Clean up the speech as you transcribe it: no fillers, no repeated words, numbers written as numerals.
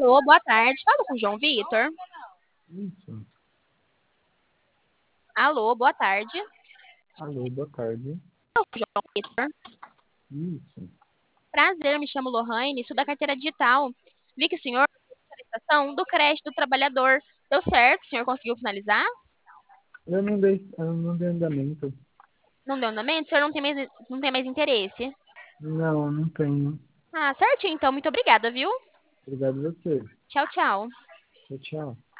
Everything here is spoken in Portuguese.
Alô, boa tarde. Fala com o João Vitor. Isso. Alô, boa tarde. Alô, boa tarde. João Vitor. Isso. Prazer, me chamo Lohane, sou da carteira digital. Vi que o senhor fez a solicitação do crédito do trabalhador. Deu certo? O senhor conseguiu finalizar? Eu não dei andamento. Não deu andamento? O senhor não tem mais interesse? Não, não tenho. Ah, certinho, então. Muito obrigada, viu? Obrigado a você. Tchau, tchau. Tchau, tchau.